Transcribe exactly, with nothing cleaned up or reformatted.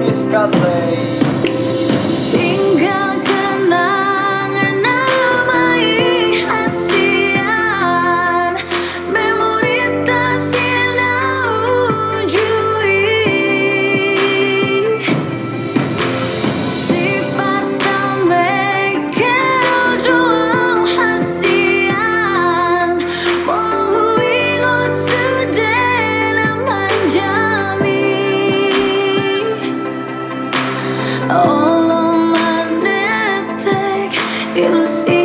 escassez. Tinggal kenangan namai hasian, memori tak siap ujui. Sifat também quero juang hasian, walau ingat sedena manjami. Allah manetek ilusi